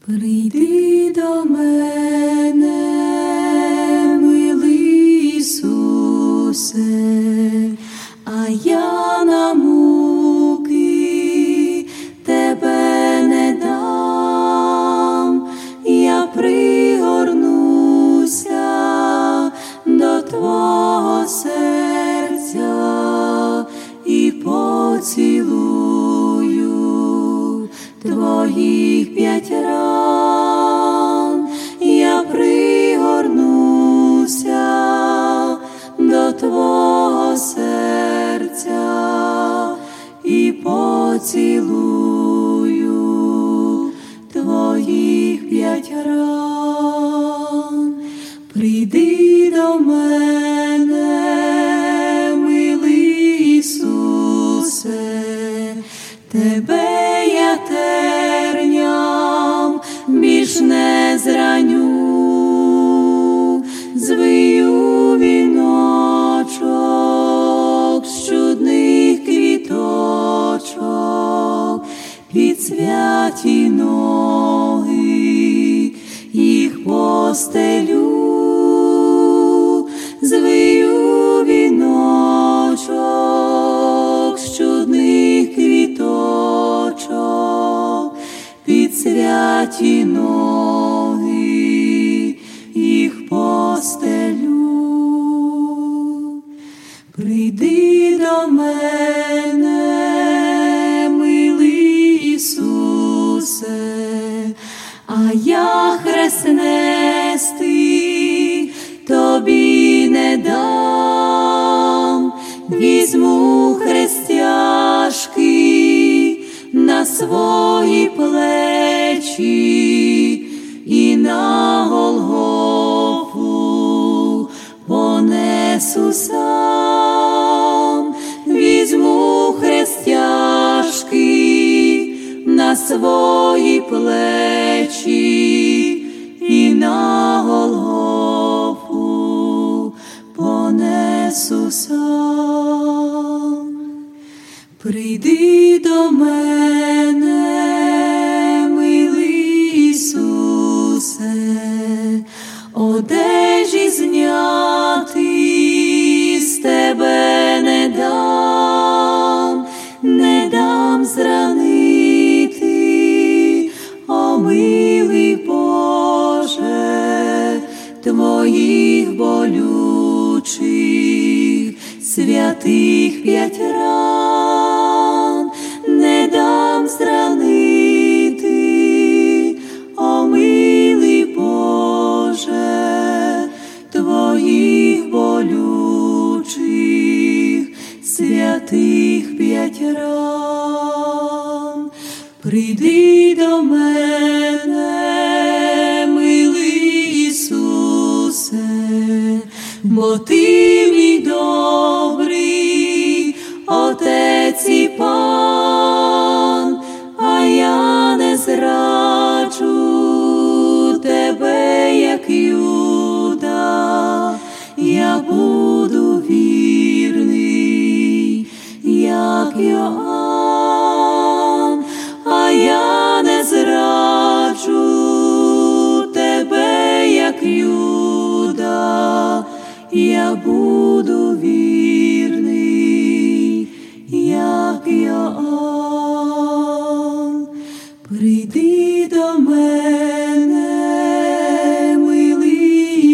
Прийди до мене, милий Ісусе, а я на муки тебе не дам, я пригорнуся до твого серця і поцілую твоїх 5 ран, я пригорнуся до твого серця і поцілую твоїх 5 ран. Прийди до мене, милий Ісусе, тебе я терням більш не зраню, звию віночок з чудних квіточок під святі ноги, їх постелю, звию віночок з чудних квіточок під святі ноги, їх постелю. Прийди до мене, милий Ісусе, а я хрест нести тобі не дам, візьму хрест тяжкий на свої плечі і на Голгофу понесу сам, візьму хрест тяжкий на свої плечі і на Голгофу понесу сам. Прийди до мене, милий Ісусе, одежі зняти з тебе не дам, не дам зранити, о милий Боже, твоїх болючих святих 5 ран, не дам зранити, о милий Боже, твоїх болючих святих 5 ран. Прийди до мене, милий Ісусе, бо ти мій добрий Отець і Пан, а я не зраджу тебе, як Юда, я буду вірний, як Йоанн, а я не зраджу тебе, як Юда, я буду вірний, як Йоанн. Прийди до мене, милий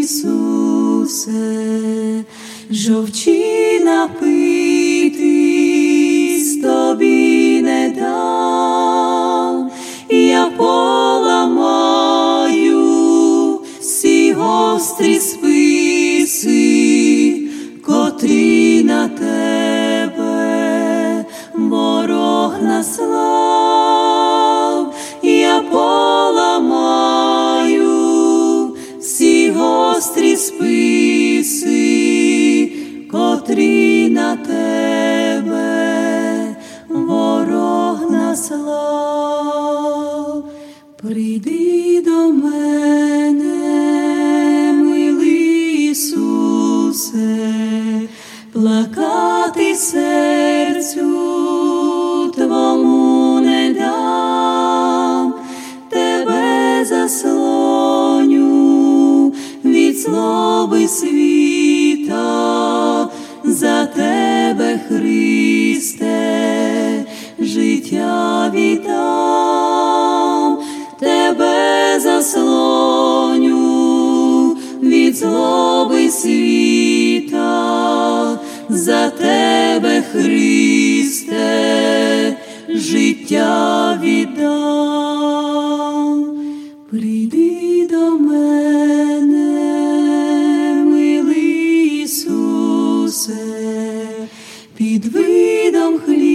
Ісусе, жовчі напитись тобі не дам, я поламаю всі гострі списи, котрі на тебе ворог наслав, я поламаю всі гострі списи, котрі на тебе ворог наслав. Прийди до мене, милий Ісусе, плакати серцю твому не дам, тебе злоби світа, за тебе, Христе, життя віддам, тебе заслоню від злоби світа, за тебе, Христе, життя віддам. Прийди до мене, милий Ісусе, під видом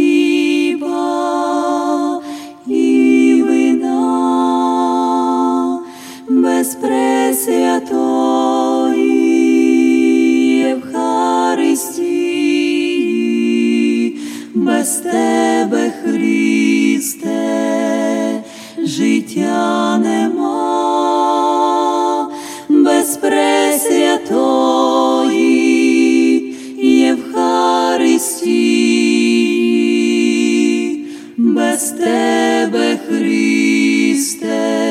хліба і вина, без пресвятої Євхаристії, без тебе, Христе, життя нема, без пресвятої Євхаристії, без тебе, Христе,